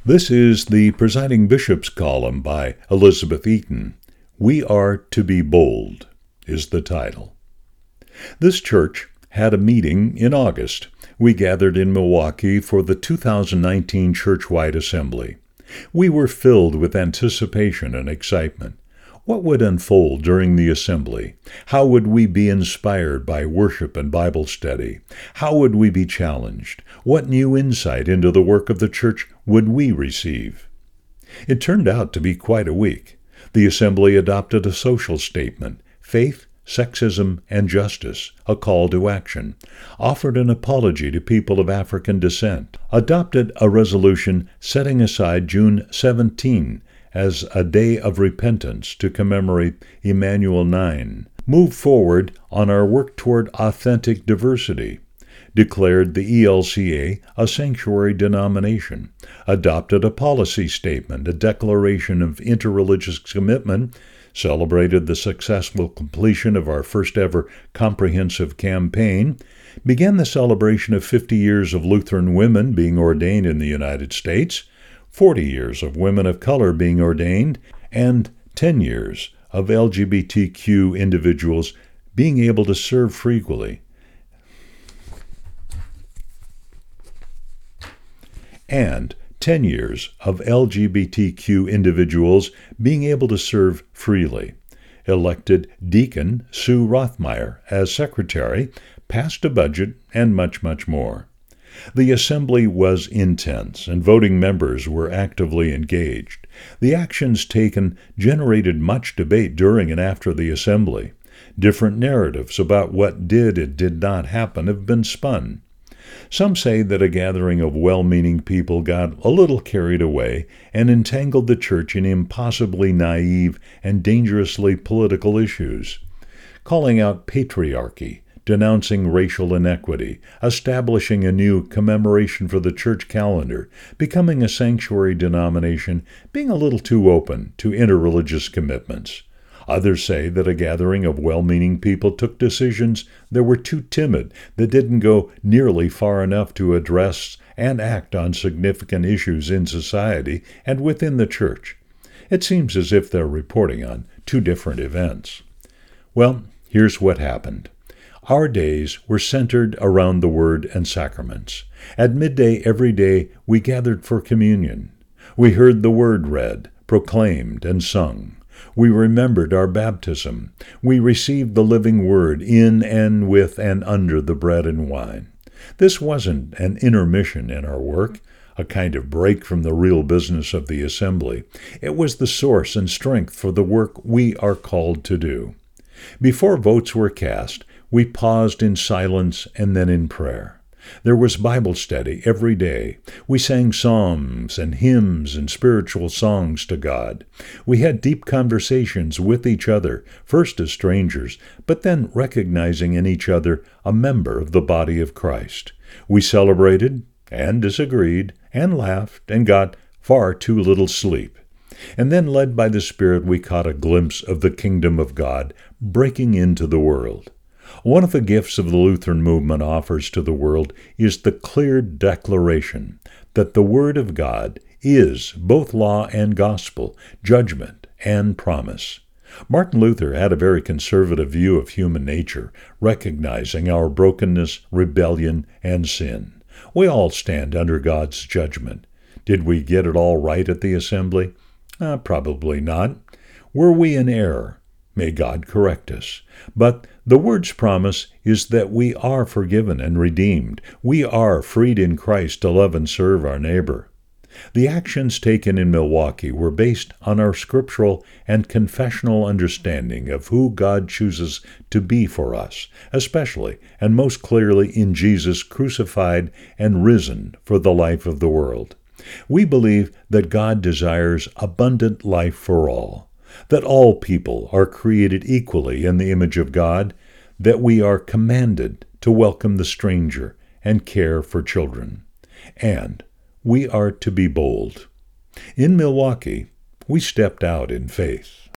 This is the Presiding Bishop's column by Elizabeth Eaton. We Are to Be Bold is the title. This church had a meeting in August. We gathered in Milwaukee for the 2019 church-wide assembly. We were filled with anticipation and excitement. What would unfold during the assembly? How would we be inspired by worship and Bible study? How would we be challenged? What new insight into the work of the church would we receive? It turned out to be quite a week. The assembly adopted a social statement, Faith, Sexism, and Justice, a call to action, offered an apology to people of African descent, adopted a resolution setting aside June 17 as a day of repentance to commemorate Emmanuel 9, moved forward on our work toward authentic diversity, declared the ELCA a sanctuary denomination, adopted a policy statement, a declaration of interreligious commitment, celebrated the successful completion of our first-ever comprehensive campaign, began the celebration of 50 years of Lutheran women being ordained in the United States, 40 years of women of color being ordained, and 10 years of LGBTQ individuals being able to serve freely. And 10 years of LGBTQ individuals being able to serve freely. Elected Deacon Sue Rothmeyer as secretary, passed a budget, and much, much more. The assembly was intense, and voting members were actively engaged. The actions taken generated much debate during and after the assembly. Different narratives about what did and did not happen have been spun. Some say that a gathering of well-meaning people got a little carried away and entangled the church in impossibly naive and dangerously political issues, calling out patriarchy, denouncing racial inequity, establishing a new commemoration for the church calendar, becoming a sanctuary denomination, being a little too open to interreligious commitments. Others say that a gathering of well-meaning people took decisions that were too timid, that didn't go nearly far enough to address and act on significant issues in society and within the church. It seems as if they're reporting on two different events. Well, here's what happened. Our days were centered around the Word and sacraments. At midday every day, we gathered for communion. We heard the Word read, proclaimed, and sung. We remembered our baptism. We received the living Word in and with and under the bread and wine. This wasn't an intermission in our work, a kind of break from the real business of the assembly. It was the source and strength for the work we are called to do. Before votes were cast, we paused in silence and then in prayer. There was Bible study every day. We sang psalms and hymns and spiritual songs to God. We had deep conversations with each other, first as strangers, but then recognizing in each other a member of the body of Christ. We celebrated and disagreed and laughed and got far too little sleep. And then, led by the Spirit, we caught a glimpse of the kingdom of God breaking into the world. One of the gifts of the Lutheran movement offers to the world is the clear declaration that the Word of God is both law and gospel, judgment and promise. Martin Luther had a very conservative view of human nature, recognizing our brokenness, rebellion, and sin. We all stand under God's judgment. Did we get it all right at the assembly? Probably not. Were we in error? May God correct us. But the Word's promise is that we are forgiven and redeemed. We are freed in Christ to love and serve our neighbor. The actions taken in Milwaukee were based on our scriptural and confessional understanding of who God chooses to be for us, especially and most clearly in Jesus crucified and risen for the life of the world. We believe that God desires abundant life for all, that all people are created equally in the image of God, that we are commanded to welcome the stranger and care for children, and we are to be bold. In Milwaukee, we stepped out in faith.